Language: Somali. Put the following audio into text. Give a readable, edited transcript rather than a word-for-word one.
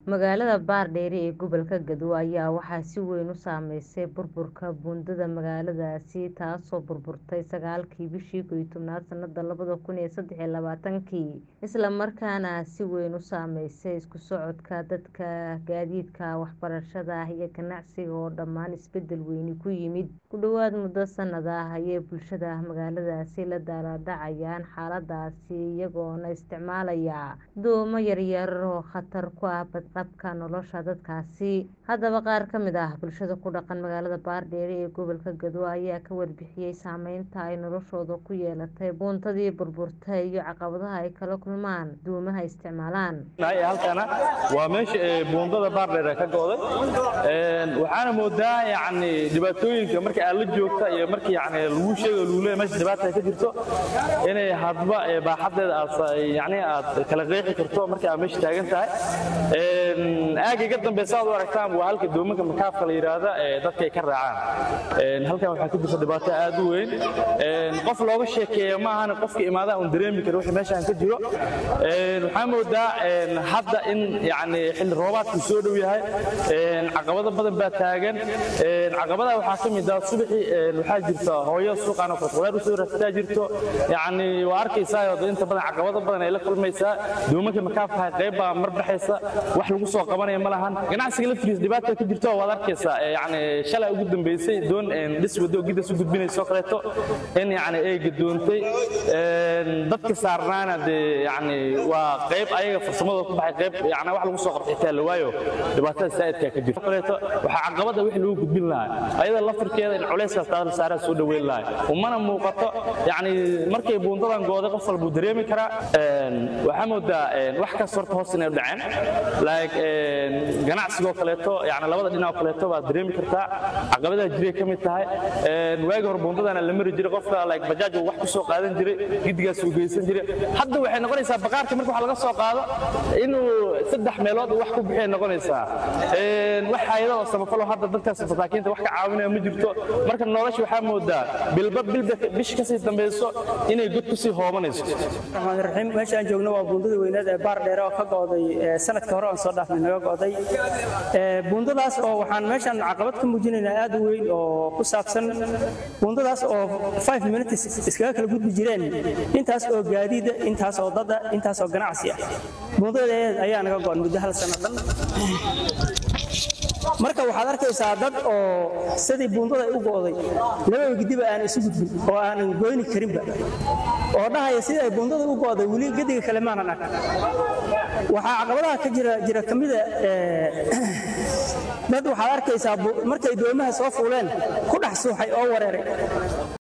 Magaalada Baardheere ee gobolka Gadow ayaa waxaa si weyn u saameysay burburka buundada magaaladaasi taasoo burburtay 9kii bishii 11aad sanada 2023 isla markaana si weyn u saameysay isku socodka dadka, gaadiidka, waxbarashada iyo ganacsiga oo dhammaan isbedel weyn ku yimid. Ku dhawaad muddo sanad ah ayay bulshada magaaladaasi la daalaa dhacayaan xaaladaasi iyagoona isticmaalaya doomo yaryar oo khatar ku ah badqabka nolosha dadkaasi. Haddaba qaar ka mid ah bulshada ku dhaqan magaalada Baardheere ee gobolka Gadow ayaa ka warbixiyay saameynta ay noloshooda ku yeelatay buundadii burburtay iyo caqabadaha ay kala kulmaan doomaha isticmaalaan. halkana waa meesha buundada Baardheere ka go'day waxaana moodaa dhibaatooyinka marka aad la joogta iyo markii lagu sheego luule meesha dhibaato ka jirto inay hadba baaxadeeda aad kala qeexi karto marka aad meesha taagan tahay. aagiga dambeysay aad u aragtaan waa halka doomanka makaafka la yiraahdo dadka ay ka raacaan. halkan waxaa ka jirta dhibaato aad u weyn qof looga sheekeeyo ma ahan qofka imaada uu dareemi karo wixii meeshan ka jiro. waxaa moodaa hadda in xilli roobaadku soo dhow yahay caqabado badan baa taagan. caqabadaha waxaa ka mid ah subaxii waxaa jirta hooyo suuqan oo qudaar u soo raadsataa jirto waa arkaysaa inta badan caqabado badan ay la kulmaysaa doomanka makaafka qayb baa mar baxaysa wax lagu soo qabanaya ma lahan. ganacsiga laftiisa dhibaato ka jirto waad arkaysaa shalay ugu dambeysay doon dhis wado gidas u gudbinayso kaleeto in ay gadoontay dadka saarnaana waa qayb ayaga farsamada ku baxay qayb wax lagu soo qabtay xitaa la waayo dhibaatada saa'idka ka jirto kaleeto waxa caqabada wix lagu gudbin lahaa ayada laftirkeeda in culayska taas saaraa soo dhaweyn lahaa umana muuqato markay buundadan gooday qof walba dareemi kara. waxaa moodaa wax ka sorta hoos inay dhaceen ganacsiga kaleeto labada dhinac kaleeto baad dareemi kartaa caqabadaha jiray ka mid tahay. waagi hore buundadana la mari jiray qofka bajaaj wax ku soo qaadan jiray gidigaas u geysan jiray. hadda waxay noqonaysaa baqaarka marka wax laga soo qaado inuu 3 meelood wax ku bixin noqonaysaa. wax hay'ado samafalo hadda dadkaas masaakiinta wax ka caawinaya ma jirto marka nolosha waxaa moodaa bilba bish ka sii dambayso inay god ku sii hoobanayso. meeshaan joogno waa buundada weynaad ee Baardheere oo ka go'day sanadka hore oo soo dhaafnay naga go'day. buundadaas oo waxaan meeshaan caqabad ka muujinaynaa aad u weyn oo ku saabsan buundadaas oo 5 minutes iskaga kala gudbi jireen intaas oo gaadiida intaas oo dad intaas oo ganacsi ah. buundadaas ayaa naga go'an muddo hal sano dhan. marka waxaad arkaysaa dad oo sidii buundada ay u go'day laba gidiba aan isu gudbin oo aan goyni karinba oo dhahaya sidii ay buundada u go'day wali gidiga kale ma aanan arag. waxaa caqabadaha ka jira kamida dad waxaad arkaysaa markay doomaha soo fuuleen ku dhex suuxay oo wareeray.